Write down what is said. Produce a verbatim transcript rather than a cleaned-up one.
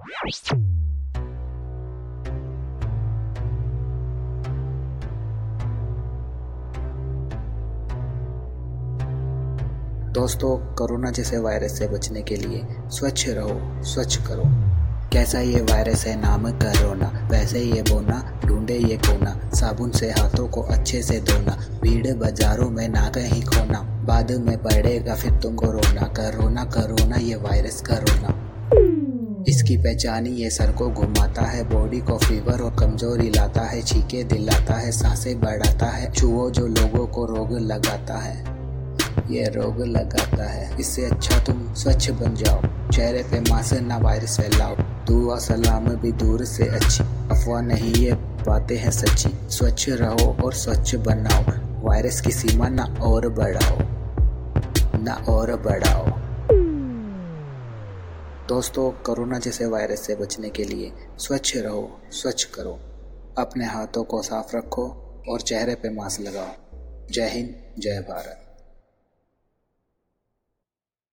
दोस्तों, कोरोना जैसे वायरस से बचने के लिए स्वच्छ रहो, स्वच्छ करो। कैसा ये वायरस है नाम कोरोना, वैसे ये बोना ढूंढे ये कोना। साबुन से हाथों को अच्छे से धोना, भीड़ बाजारों में ना कहीं खोना। बाद में पड़ेगा फिर तुमको रोना, कोरोना कोरोना ये वायरस कोरोना। इसकी पहचानी ये सर को घुमाता है, बॉडी को फीवर और कमजोरी लाता है। छींके दिलाता है, सांसें बढ़ाता है, छुओ जो लोगों को रोग लगाता है, ये रोग लगाता है। इससे अच्छा तुम स्वच्छ बन जाओ, चेहरे पे मास्क ना वायरस फैलाओ। दुआ सलाम भी दूर से अच्छी, अफवाह नहीं ये बातें हैं सच्ची। स्वच्छ रहो और स्वच्छ बनाओ, वायरस की सीमा ना और बढ़ाओ, ना और बढ़ाओ। दोस्तों, कोरोना जैसे वायरस से बचने के लिए स्वच्छ रहो, स्वच्छ करो। अपने हाथों को साफ रखो और चेहरे पे मास्क लगाओ। जय हिंद, जय भारत।